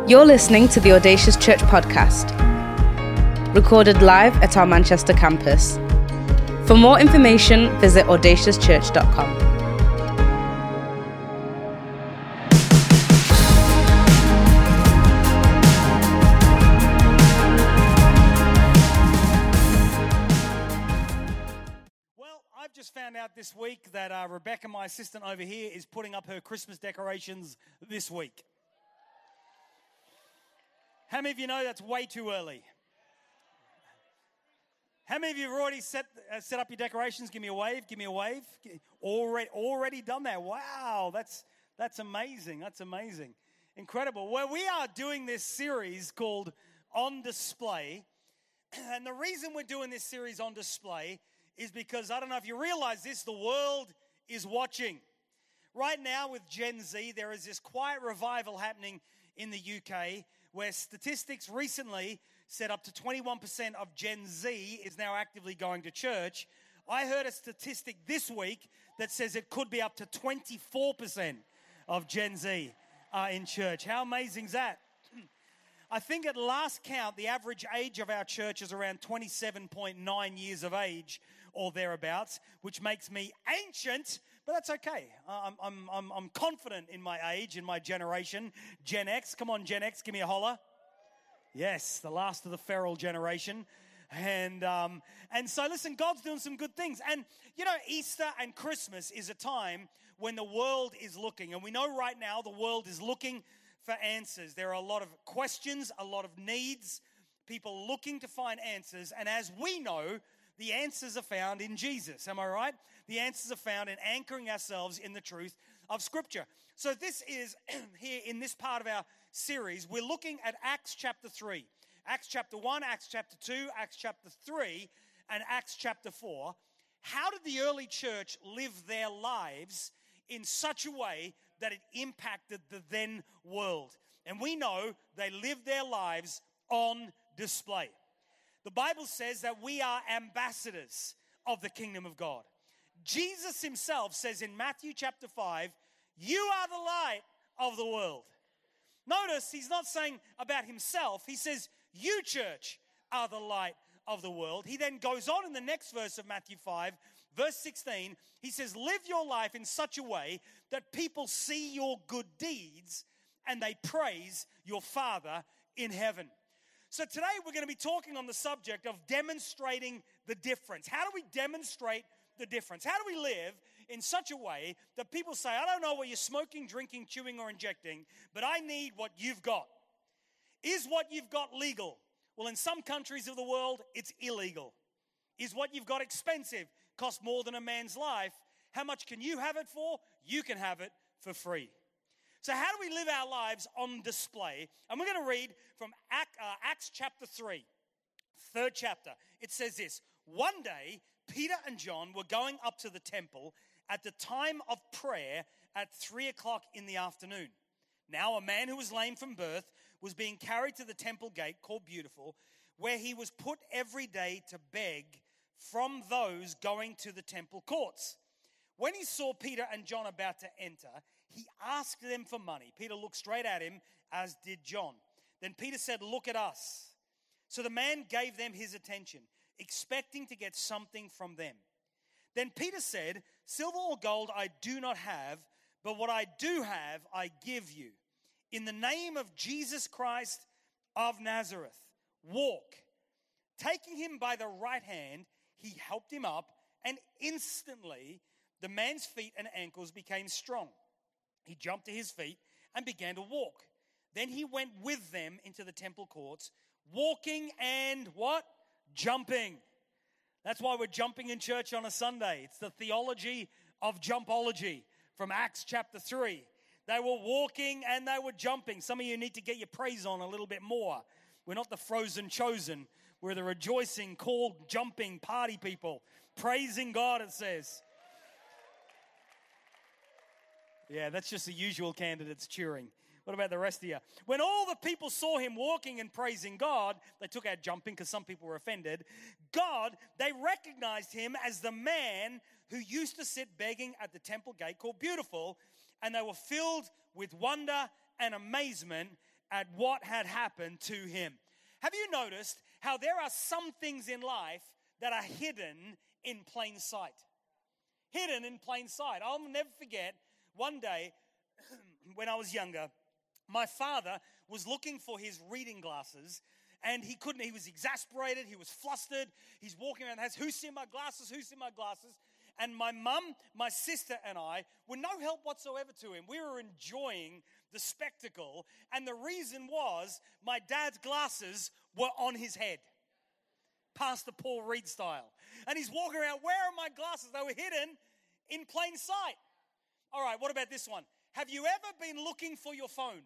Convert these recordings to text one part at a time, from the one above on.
You're listening to the Audacious Church podcast, recorded live at our Manchester campus. For more information, visit audaciouschurch.com. Well, I've just found out this week that Rebecca, my assistant over here, is putting up her Christmas decorations this week. How many of you know that's way too early? How many of you have already set up your decorations? Give me a wave. Give me a wave. Already done that. Wow, that's amazing. That's amazing. Incredible. Well, we are doing this series called On Display. And the reason we're doing this series on display is because, I don't know if you realize this, the world is watching. Right now with Gen Z, there is this quiet revival happening in the UK where statistics recently said up to 21% of Gen Z is now actively going to church. I heard a statistic this week that says it could be up to 24% of Gen Z in church. How amazing is that? I think at last count, the average age of our church is around 27.9 years of age or thereabouts, which makes me ancient, but that's okay. I'm confident in my age, in my generation. Gen X, come on, Gen X, give me a holler. Yes, the last of the feral generation. And so, listen, God's doing some good things. And, you know, Easter and Christmas is a time when the world is looking. And we know right now the world is looking for answers. There are a lot of questions, a lot of needs, people looking to find answers. And as we know, the answers are found in Jesus. Am I right? The answers are found in anchoring ourselves in the truth of Scripture. So this is, here in this part of our series, we're looking at Acts chapter 3. Acts chapter 1, Acts chapter 2, Acts chapter 3, and Acts chapter 4. How did the early church live their lives in such a way that it impacted the then world? And we know they lived their lives on display. The Bible says that we are ambassadors of the kingdom of God. Jesus himself says in Matthew chapter 5, you are the light of the world. Notice he's not saying about himself. He says, you, church, are the light of the world. He then goes on in the next verse of Matthew 5, verse 16. He says, live your life in such a way that people see your good deeds and they praise your Father in heaven. So today we're going to be talking on the subject of demonstrating the difference. How do we demonstrate the difference? How do we live in such a way that people say, I don't know what you're smoking, drinking, chewing, or injecting, but I need what you've got. Is what you've got legal? Well, in some countries of the world, it's illegal. Is what you've got expensive? Cost more than a man's life. How much can you have it for? You can have it for free. So how do we live our lives on display? And we're going to read from Acts chapter 3, third chapter. It says this, one day, Peter and John were going up to the temple at the time of prayer at 3 o'clock in the afternoon. Now a man who was lame from birth was being carried to the temple gate called Beautiful, where he was put every day to beg from those going to the temple courts. When he saw Peter and John about to enter, he asked them for money. Peter looked straight at him, as did John. Then Peter said, look at us. So the man gave them his attention, expecting to get something from them. Then Peter said, silver or gold I do not have, but what I do have I give you. In the name of Jesus Christ of Nazareth, walk. Taking him by the right hand, he helped him up, and instantly the man's feet and ankles became strong. He jumped to his feet and began to walk. Then he went with them into the temple courts, walking and what? Jumping. That's why we're jumping in church on a Sunday. It's the theology of jumpology from Acts chapter 3. They were walking and they were jumping. Some of you need to get your praise on a little bit more. We're not the frozen chosen. We're the rejoicing, called, jumping party people. Praising God, it says. Yeah, that's just the usual candidates cheering. What about the rest of you? When all the people saw him walking and praising God, they took out jumping because some people were offended. They recognized him as the man who used to sit begging at the temple gate called Beautiful, and they were filled with wonder and amazement at what had happened to him. Have you noticed how there are some things in life that are hidden in plain sight? Hidden in plain sight. I'll never forget one day when I was younger, my father was looking for his reading glasses and he couldn't. He was exasperated. He was flustered. He's walking around the house, who's seen my glasses? Who's seen my glasses? And my mum, my sister, and I were no help whatsoever to him. We were enjoying the spectacle. And the reason was my dad's glasses were on his head. Pastor Paul Reed style. And he's walking around, where are my glasses? They were hidden in plain sight. All right, what about this one? Have you ever been looking for your phone?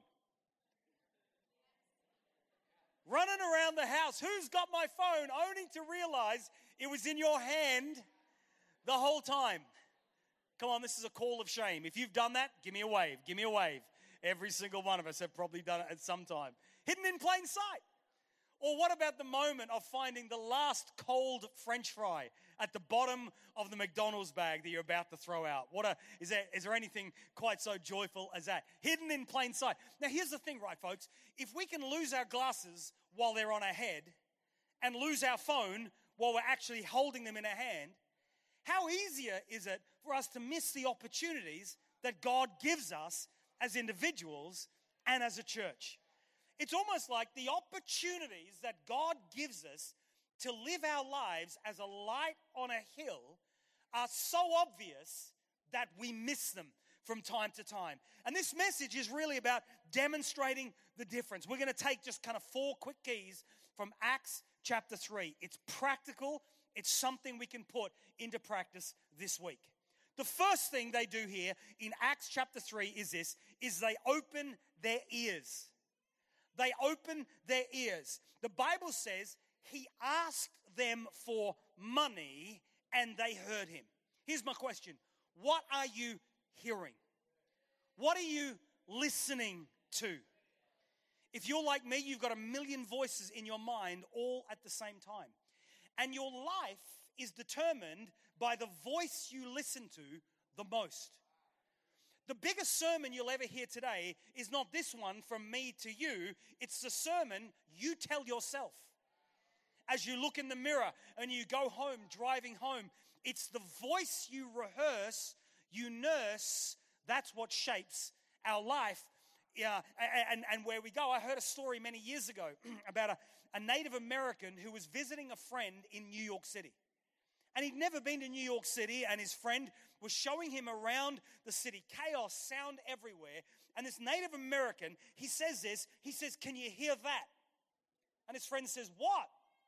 Running around the house, who's got my phone? Only to realize it was in your hand the whole time. Come on, this is a call of shame. If you've done that, give me a wave. Give me a wave. Every single one of us have probably done it at some time. Hidden in plain sight. Or what about the moment of finding the last cold French fry at the bottom of the McDonald's bag that you're about to throw out? Is there anything quite so joyful as that? Hidden in plain sight. Now here's the thing, right, folks? If we can lose our glasses while they're on our head and lose our phone while we're actually holding them in our hand, how easier is it for us to miss the opportunities that God gives us as individuals and as a church? It's almost like the opportunities that God gives us to live our lives as a light on a hill are so obvious that we miss them from time to time. And this message is really about demonstrating the difference. We're going to take just kind of 4 quick keys from Acts chapter 3. It's practical. It's something we can put into practice this week. The first thing they do here in Acts chapter 3 is they open their ears. They open their ears. The Bible says he asked them for money and they heard him. Here's my question. What are you hearing? What are you listening to? If you're like me, you've got a million voices in your mind all at the same time. And your life is determined by the voice you listen to the most. The biggest sermon you'll ever hear today is not this one from me to you. It's the sermon you tell yourself. As you look in the mirror and you go home, driving home, it's the voice you rehearse, you nurse, that's what shapes our life and where we go. I heard a story many years ago about a Native American who was visiting a friend in New York City. And he'd never been to New York City, and his friend was showing him around the city. Chaos, sound everywhere. And this Native American, he says, can you hear that? And his friend says, what?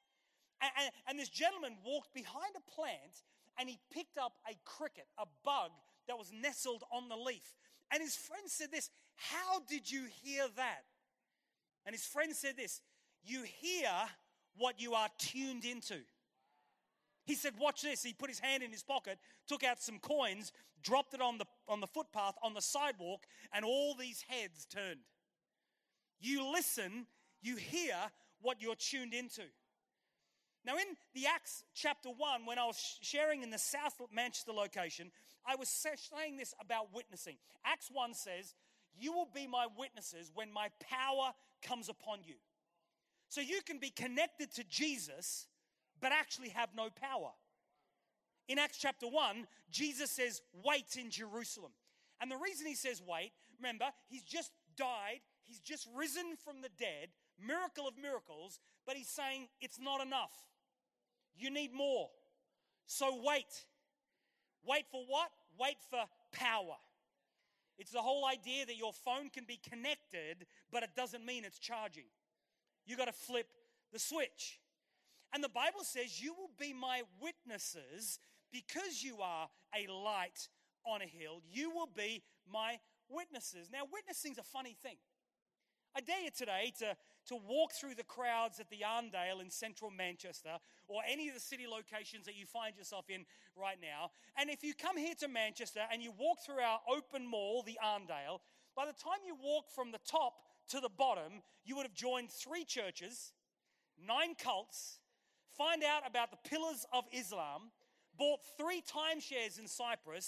And this gentleman walked behind a plant, and he picked up a cricket, a bug that was nestled on the leaf. And his friend said this, how did you hear that? And his friend said this, you hear what you are tuned into. He said, watch this. He put his hand in his pocket, took out some coins, dropped it on the footpath, on the sidewalk, and all these heads turned. You listen, you hear what you're tuned into. Now in the Acts chapter 1, when I was sharing in the South Manchester location, I was saying this about witnessing. Acts 1 says, you will be my witnesses when my power comes upon you. So you can be connected to Jesus, but actually have no power. In Acts chapter 1, Jesus says, wait in Jerusalem. And the reason he says wait, remember, he's just died, he's just risen from the dead, miracle of miracles, but he's saying it's not enough. You need more. So wait. Wait for what? Wait for power. It's the whole idea that your phone can be connected, but it doesn't mean it's charging. You got to flip the switch. And the Bible says you will be my witnesses because you are a light on a hill. You will be my witnesses. Now, witnessing is a funny thing. I dare you today to walk through the crowds at the Arndale in central Manchester or any of the city locations that you find yourself in right now. And if you come here to Manchester and you walk through our open mall, the Arndale, by the time you walk from the top to the bottom, you would have joined 3 churches, 9 cults, find out about the pillars of Islam, bought 3 timeshares in Cyprus,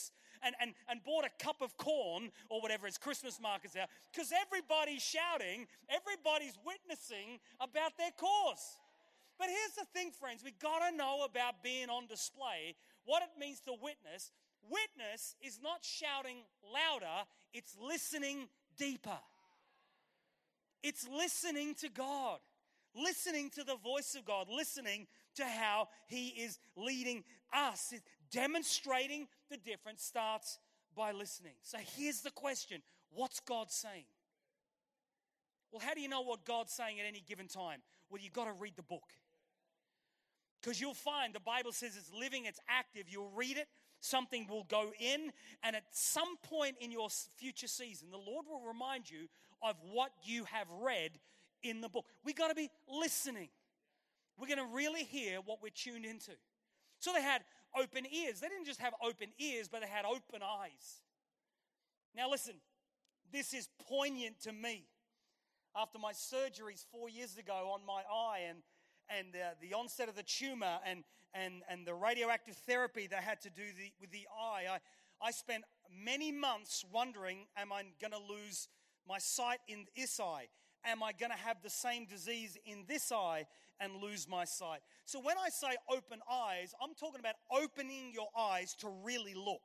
and bought a cup of corn or whatever, it's Christmas markets out, because everybody's shouting, everybody's witnessing about their cause. But here's the thing, friends, we've got to know about being on display, what it means to witness. Witness is not shouting louder, it's listening deeper. It's listening to God, listening to the voice of God, listening to how He is leading us. Demonstrating the difference starts by listening. So here's the question, what's God saying? Well, how do you know what God's saying at any given time? Well, you've got to read the book. Because you'll find the Bible says it's living, it's active. You'll read it, something will go in, and at some point in your future season, the Lord will remind you of what you have read in the book. We've got to be listening. We're going to really hear what we're tuned into. So they had open ears. They didn't just have open ears, but they had open eyes. Now listen, this is poignant to me. After my surgeries 4 years ago on my eye and the onset of the tumor and the radioactive therapy they had to do with the eye, I spent many months wondering, am I going to lose my sight in this eye? Am I going to have the same disease in this eye and lose my sight? So when I say open eyes, I'm talking about opening your eyes to really look.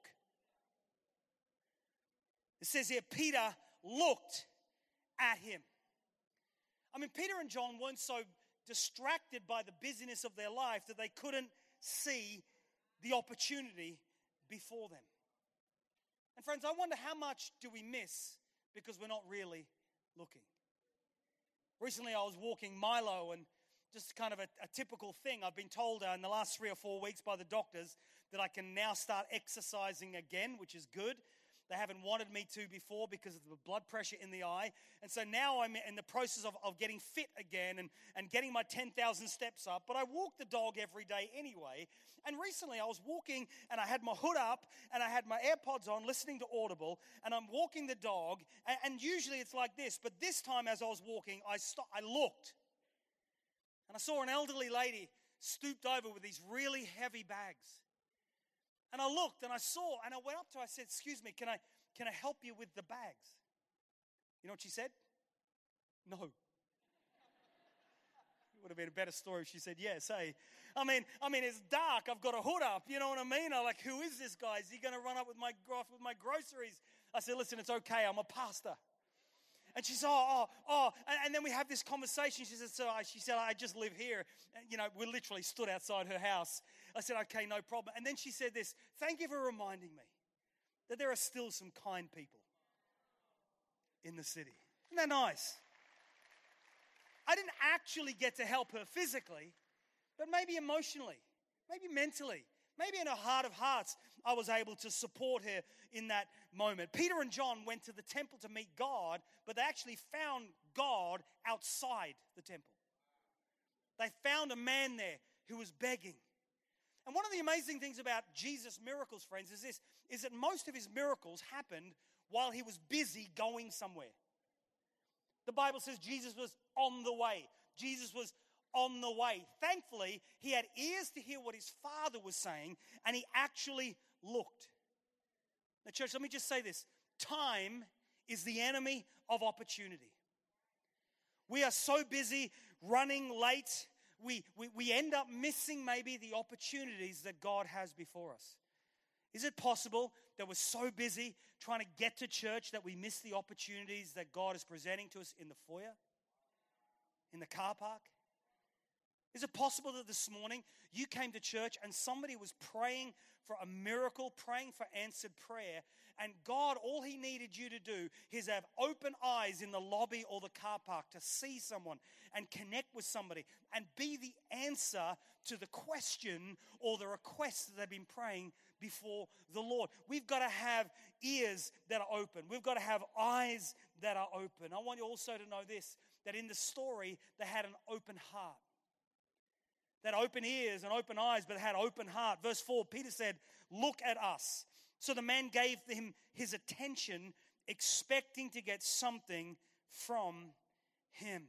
It says here, Peter looked at him. I mean, Peter and John weren't so distracted by the busyness of their life that they couldn't see the opportunity before them. And friends, I wonder how much do we miss because we're not really looking. Recently, I was walking Milo, and just kind of a typical thing. I've been told in the last 3 or 4 weeks by the doctors that I can now start exercising again, which is good. They haven't wanted me to before because of the blood pressure in the eye. And so now I'm in the process of getting fit again and getting my 10,000 steps up. But I walk the dog every day anyway. And recently I was walking and I had my hood up and I had my AirPods on listening to Audible. And I'm walking the dog. And usually it's like this. But this time as I was walking, I looked. And I saw an elderly lady stooped over with these really heavy bags. And I looked and I saw, and I went up to her, I said, excuse me, can I help you with the bags? You know what she said? No. It would have been a better story if she said yes, hey. I mean, it's dark, I've got a hood up, you know what I mean? I'm like, who is this guy? Is he going to run up with my groceries? I said, listen, it's okay, I'm a pastor. And she said, and then we have this conversation. She said, I just live here. And, we literally stood outside her house. I said, okay, no problem. And then she said this, thank you for reminding me that there are still some kind people in the city. Isn't that nice? I didn't actually get to help her physically, but maybe emotionally, maybe mentally, maybe in her heart of hearts, I was able to support her in that moment. Peter and John went to the temple to meet God, but they actually found God outside the temple. They found a man there who was begging. And one of the amazing things about Jesus' miracles, friends, is that most of his miracles happened while he was busy going somewhere. The Bible says Jesus was on the way. Jesus was on the way. Thankfully, he had ears to hear what his Father was saying, and he actually looked. Now, church, let me just say this. Time is the enemy of opportunity. We are so busy running late, we end up missing maybe the opportunities that God has before us. Is it possible that we're so busy trying to get to church that we miss the opportunities that God is presenting to us in the foyer? In the car park? Is it possible that this morning you came to church and somebody was praying for a miracle, praying for answered prayer, and God, all he needed you to do is have open eyes in the lobby or the car park to see someone and connect with somebody and be the answer to the question or the request that they've been praying before the Lord? We've got to have ears that are open. We've got to have eyes that are open. I want you also to know this, that in the story, they had an open heart. That open ears and open eyes, but had open heart. Verse 4, Peter said, look at us. So the man gave him his attention, expecting to get something from him.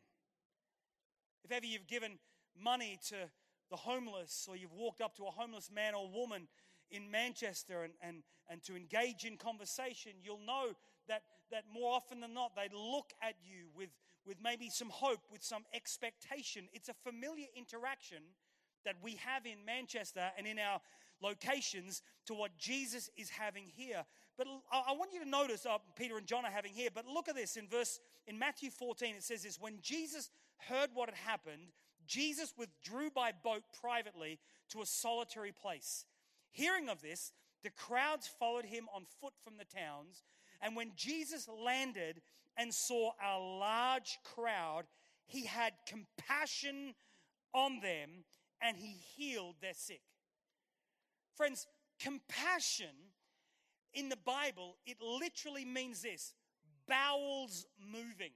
If ever you've given money to the homeless, or you've walked up to a homeless man or woman in Manchester and to engage in conversation, you'll know that more often than not, they look at you with maybe some hope, with some expectation. It's a familiar interaction that we have in Manchester and in our locations to what Jesus is having here. But I want you to notice, Peter and John are having here, but look at this in Matthew 14, it says this: when Jesus heard what had happened, Jesus withdrew by boat privately to a solitary place. Hearing of this, the crowds followed him on foot from the towns, and when Jesus landed and saw a large crowd, he had compassion on them and he healed their sick. Friends, compassion in the Bible, it literally means this: bowels moving.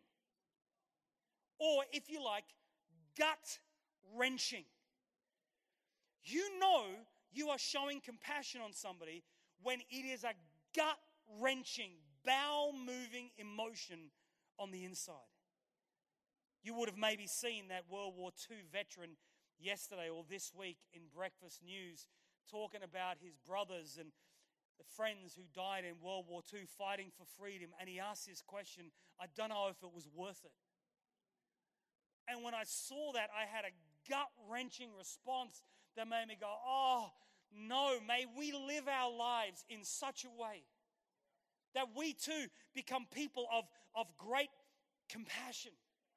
Or, if you like, gut wrenching. You know you are showing compassion on somebody when it is a gut wrenching, bowel moving emotion on the inside. You would have maybe seen that World War II veteran yesterday or this week in Breakfast News talking about his brothers and the friends who died in World War II fighting for freedom. And he asked this question: I don't know if it was worth it. And when I saw that, I had a gut-wrenching response that made me go, oh, no, may we live our lives in such a way that we too become people of great compassion.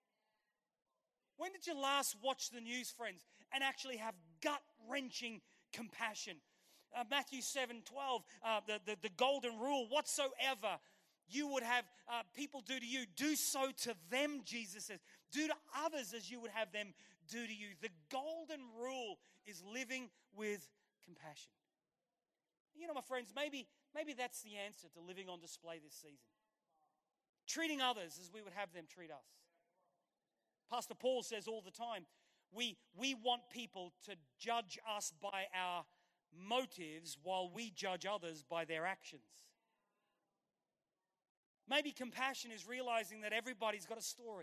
When did you last watch the news, friends, and actually have gut-wrenching compassion? Matthew 7:12, the golden rule: whatsoever you would have people do to you, do so to them, Jesus says. Do to others as you would have them do to you. The golden rule is living with compassion. You know, my friends, maybe that's the answer to living on display this season. Treating others as we would have them treat us. Pastor Paul says all the time, we want people to judge us by our motives while we judge others by their actions. Maybe compassion is realizing that everybody's got a story.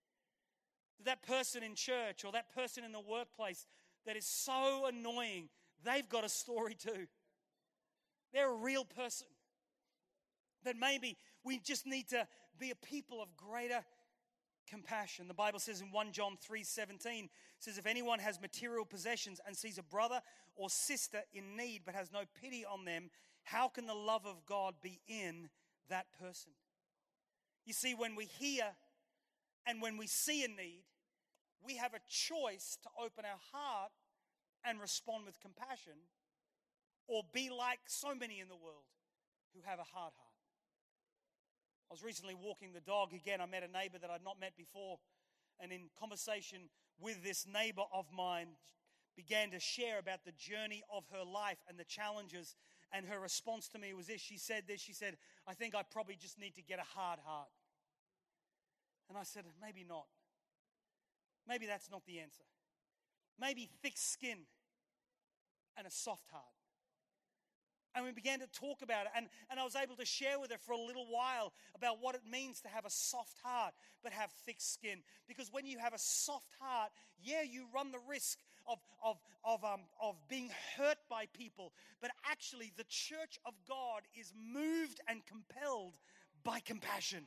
That person in church or that person in the workplace that is so annoying, they've got a story too. They're a real person. That maybe we just need to be a people of greater compassion. The Bible says in 1 John 3:17, says, if anyone has material possessions and sees a brother or sister in need but has no pity on them, how can the love of God be in that person? You see, when we hear and when we see a need, we have a choice to open our heart and respond with compassion, or be like so many in the world who have a hard heart. I was recently walking the dog again. I met a neighbor that I'd not met before, and in conversation with this neighbor of mine, began to share about the journey of her life and the challenges, and her response to me was this. She said, I think I probably just need to get a hard heart. And I said, maybe not. Maybe that's not the answer. Maybe thick skin and a soft heart. And we began to talk about it. And I was able to share with her for a little while about what it means to have a soft heart but have thick skin. Because when you have a soft heart, you run the risk of being hurt by people. But actually, the church of God is moved and compelled by compassion.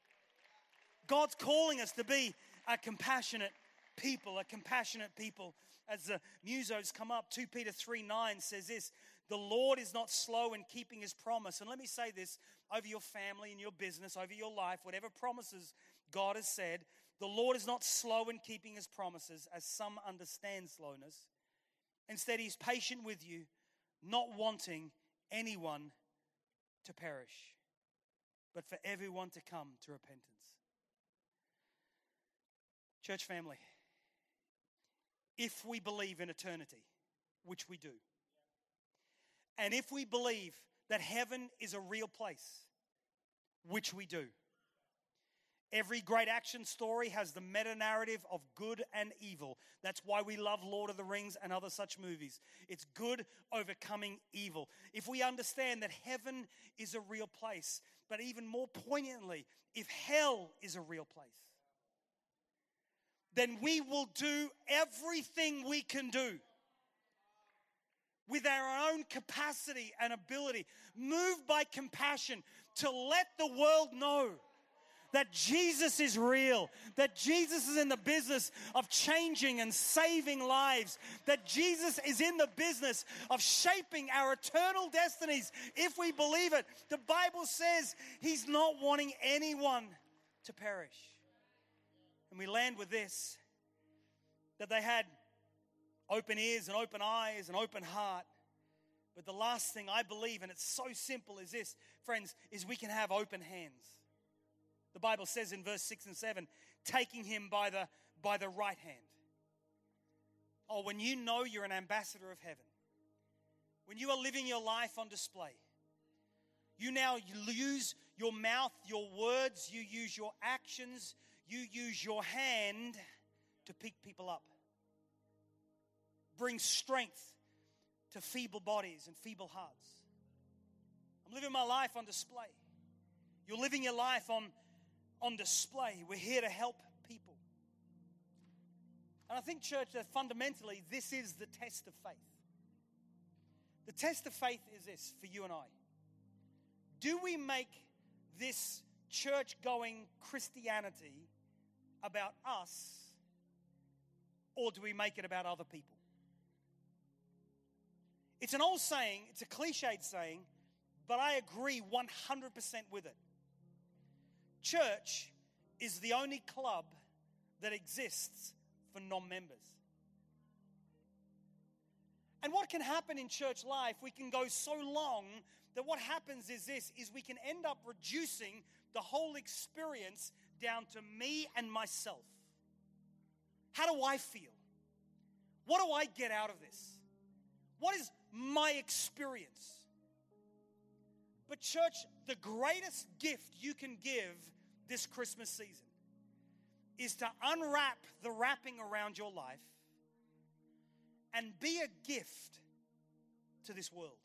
God's calling us to be a compassionate people, As the musos come up, 2 Peter 3:9 says this: the Lord is not slow in keeping his promise. And let me say this over your family and your business, over your life, whatever promises God has said, the Lord is not slow in keeping his promises, as some understand slowness. Instead, he's patient with you, not wanting anyone to perish, but for everyone to come to repentance. Church family, if we believe in eternity, which we do, and if we believe that heaven is a real place, which we do, every great action story has the meta-narrative of good and evil. That's why we love Lord of the Rings and other such movies. It's good overcoming evil. If we understand that heaven is a real place, but even more poignantly, if hell is a real place, then we will do everything we can do with our own capacity and ability, moved by compassion to let the world know that Jesus is real, that Jesus is in the business of changing and saving lives, that Jesus is in the business of shaping our eternal destinies if we believe it. The Bible says he's not wanting anyone to perish. And we land with this, that they had open ears and open eyes and open heart. But the last thing I believe, and it's so simple as this, friends, is we can have open hands. The Bible says in verse 6 and 7, taking him by the right hand. Oh, when you know you're an ambassador of heaven, when you are living your life on display, you use your mouth, your words, you use your actions, you use your hand to pick people up. Bring strength to feeble bodies and feeble hearts. I'm living my life on display. You're living your life on display. We're here to help people. And I think, church, that fundamentally this is the test of faith. The test of faith is this for you and I. Do we make this church-going Christianity about us, or do we make it about other people? It's an old saying, it's a cliched saying, but I agree 100% with it. Church is the only club that exists for non-members. And what can happen in church life, we can go so long that what happens is this, is we can end up reducing the whole experience down to me and myself. How do I feel? What do I get out of this? What is my experience? But church, the greatest gift you can give this Christmas season is to unwrap the wrapping around your life and be a gift to this world.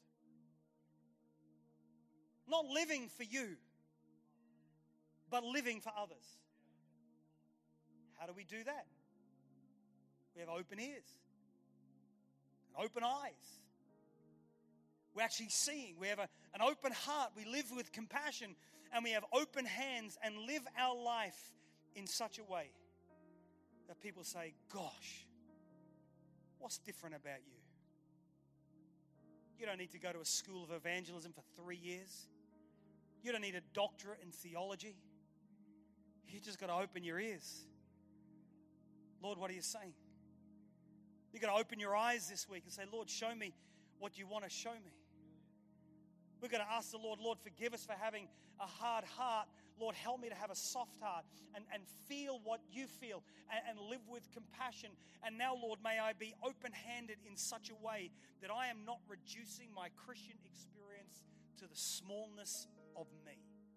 Not living for you, but living for others. How do we do that? We have open ears and open eyes. We're actually seeing. We have an open heart. We live with compassion, and we have open hands and live our life in such a way that people say, gosh, what's different about you? You don't need to go to a school of evangelism for 3 years. You don't need a doctorate in theology. You just got to open your ears. Lord, what are you saying? You've got to open your eyes this week and say, Lord, show me what you want to show me. We're going to ask the Lord, Lord, forgive us for having a hard heart. Lord, help me to have a soft heart and feel what you feel and live with compassion. And now, Lord, may I be open-handed in such a way that I am not reducing my Christian experience to the smallness of me.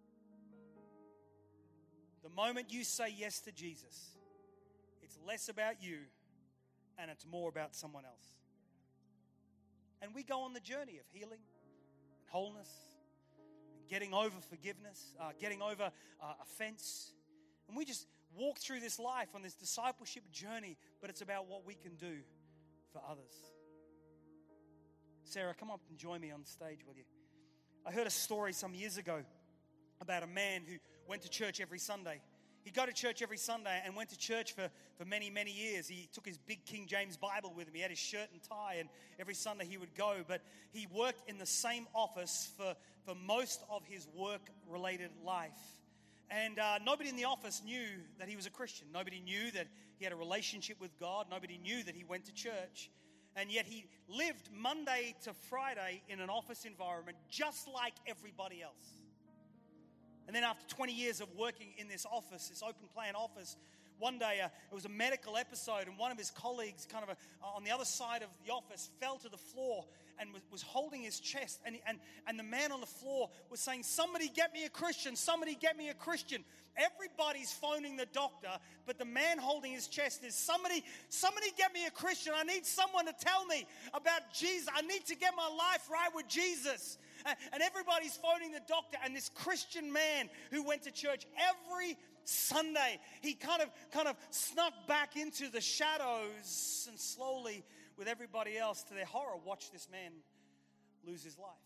The moment you say yes to Jesus, it's less about you and it's more about someone else. And we go on the journey of healing and wholeness, and getting over forgiveness, getting over offense. And we just walk through this life on this discipleship journey, but it's about what we can do for others. Sarah, come up and join me on stage, will you? I heard a story some years ago about a man who went to church every Sunday. He'd go to church every Sunday and went to church for many, many years. He took his big King James Bible with him. He had his shirt and tie, and every Sunday he would go. But he worked in the same office for most of his work-related life. And nobody in the office knew that he was a Christian. Nobody knew that he had a relationship with God. Nobody knew that he went to church. And yet he lived Monday to Friday in an office environment just like everybody else. And then after 20 years of working in this office, this open plan office, one day it was a medical episode, and one of his colleagues kind of on the other side of the office fell to the floor and was holding his chest. And the man on the floor was saying, somebody get me a Christian, somebody get me a Christian. Everybody's phoning the doctor, but the man holding his chest is, somebody get me a Christian. I need someone to tell me about Jesus. I need to get my life right with Jesus. And everybody's phoning the doctor, and this Christian man who went to church every Sunday, he kind of snuck back into the shadows and slowly with everybody else, to their horror, watched this man lose his life.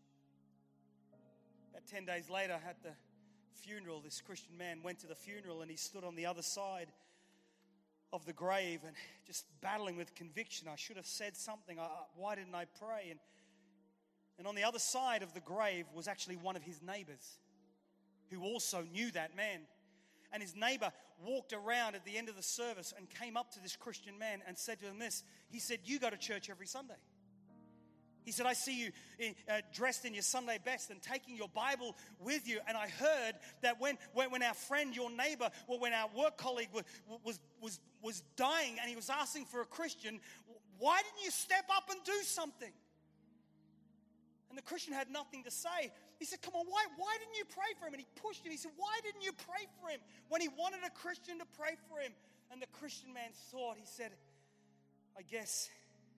About 10 days later, at the funeral, this Christian man went to the funeral and he stood on the other side of the grave and just battling with conviction. I should have said something. Why didn't I pray? And on the other side of the grave was actually one of his neighbors who also knew that man. And his neighbor walked around at the end of the service and came up to this Christian man and said to him this. He said, "You go to church every Sunday." He said, "I see you dressed in your Sunday best and taking your Bible with you. And I heard that when our friend, your neighbor, or when our work colleague was dying and he was asking for a Christian, why didn't you step up and do something?" And the Christian had nothing to say. He said, "Come on, why didn't you pray for him?" And he pushed him. He said, "Why didn't you pray for him when he wanted a Christian to pray for him?" And the Christian man thought, he said, "I guess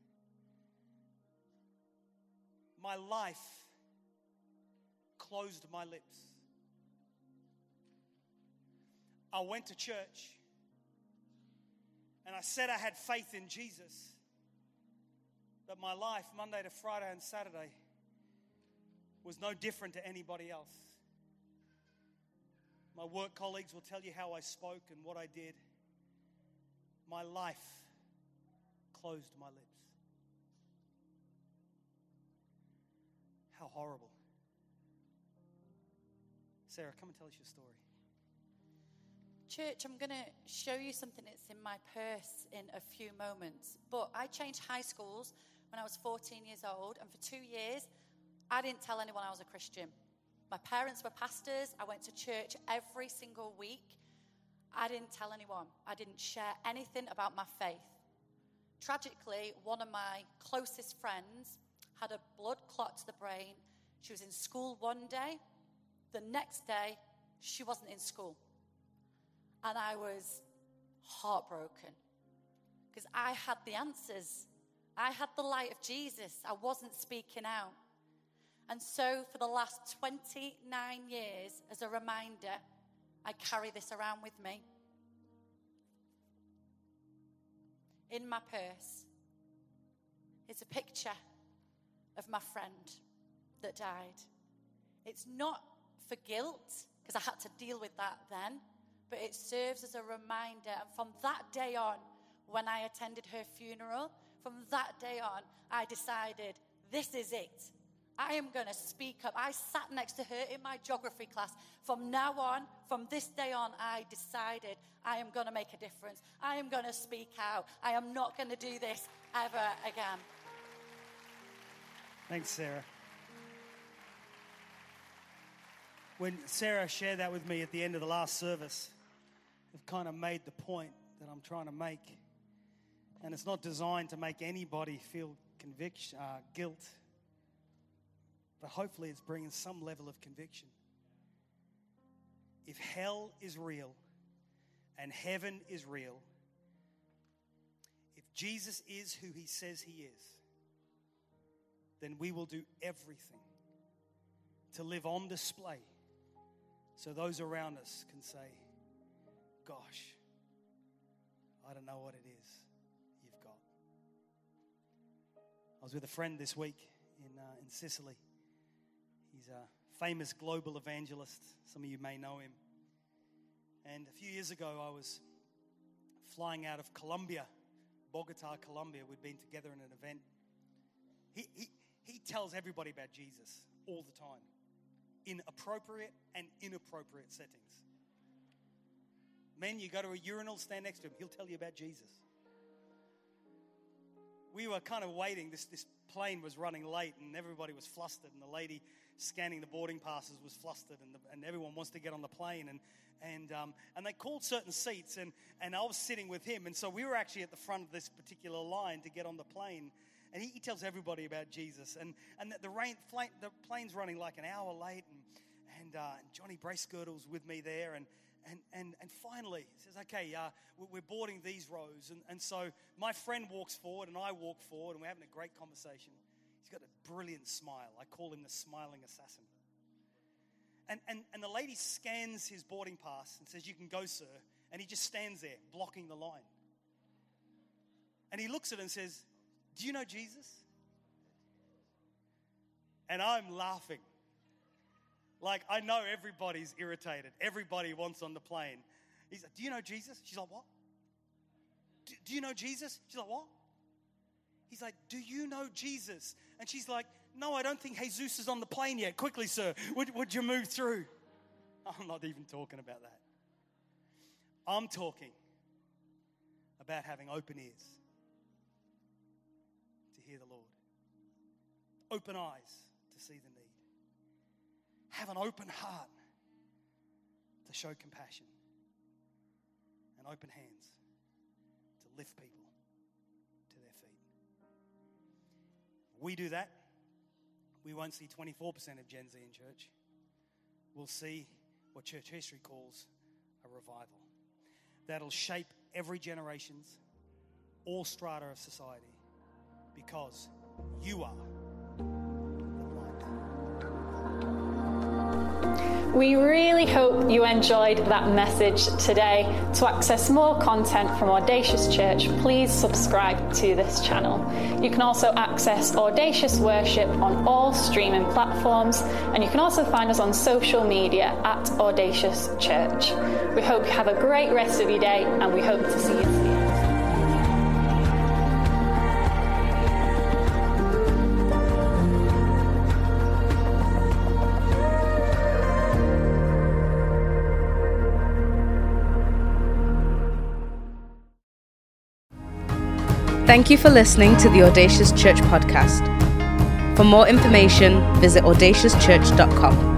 my life closed my lips. I went to church and I said I had faith in Jesus, but my life, Monday to Friday and Saturday, was no different to anybody else. My work colleagues will tell you how I spoke and what I did. My life closed my lips." How horrible. Sarah, come and tell us your story. Church, I'm going to show you something that's in my purse in a few moments. But I changed high schools when I was 14 years old, and for 2 years, I didn't tell anyone I was a Christian. My parents were pastors. I went to church every single week. I didn't tell anyone. I didn't share anything about my faith. Tragically, one of my closest friends had a blood clot to the brain. She was in school one day. The next day, she wasn't in school. And I was heartbroken because I had the answers. I had the light of Jesus. I wasn't speaking out. And so for the last 29 years, as a reminder, I carry this around with me. In my purse is a picture of my friend that died. It's not for guilt, because I had to deal with that then, but it serves as a reminder. And from that day on, when I attended her funeral, from that day on, I decided, this is it. I am going to speak up. I sat next to her in my geography class. From now on, from this day on, I decided I am going to make a difference. I am going to speak out. I am not going to do this ever again. Thanks, Sarah. When Sarah shared that with me at the end of the last service, I've kind of made the point that I'm trying to make. And it's not designed to make anybody feel guilt. But hopefully it's bringing some level of conviction. If hell is real and heaven is real, if Jesus is who he says he is, then we will do everything to live on display so those around us can say, "Gosh, I don't know what it is you've got." I was with a friend this week in Sicily. He's a famous global evangelist. Some of you may know him. And a few years ago, I was flying out of Colombia, Bogota, Colombia. We'd been together in an event. He tells everybody about Jesus all the time, in appropriate and inappropriate settings. Men, you go to a urinal, stand next to him. He'll tell you about Jesus. We were kind of waiting. This plane was running late and everybody was flustered, and the lady scanning the boarding passes was flustered, and everyone wants to get on the plane, and they called certain seats, and I was sitting with him, and so we were actually at the front of this particular line to get on the plane. And he tells everybody about Jesus. And the plane's running like an hour late. And Johnny Bracegirdle's with me there. And finally, he says, "Okay, we're boarding these rows." And so my friend walks forward and I walk forward. And we're having a great conversation. He's got a brilliant smile. I call him the smiling assassin. And the lady scans his boarding pass and says, "You can go, sir." And he just stands there blocking the line. And he looks at it and says, Do you know Jesus? And I'm laughing. Like, I know everybody's irritated. Everybody wants on the plane. He's like, do you know Jesus? She's like, what? Do you know Jesus? She's like, what? He's like, do you know Jesus? And she's like, no, I don't think Jesus is on the plane yet. Quickly, sir, would you move through? I'm not even talking about that. I'm talking about having open ears to hear the Lord. Open eyes to see the need. Have an open heart to show compassion. And open hands to lift people to their feet. We do that. We won't see 24% of Gen Z in church. We'll see what church history calls a revival. That'll shape every generation's, all strata of society, because you are the light. We really hope you enjoyed that message today. To access more content from Audacious Church, please subscribe to this channel. You can also access Audacious Worship on all streaming platforms, and you can also find us on social media at Audacious Church. We hope you have a great rest of your day, and we hope to see you soon. Thank you for listening to the Audacious Church podcast. For more information, visit audaciouschurch.com.